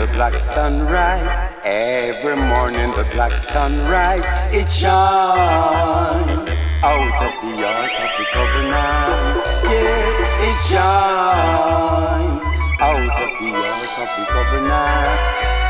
the black sunrise. Every morning the black sunrise, it shines out of the ark of the covenant. Yes, it shines out of the ark of the covenant.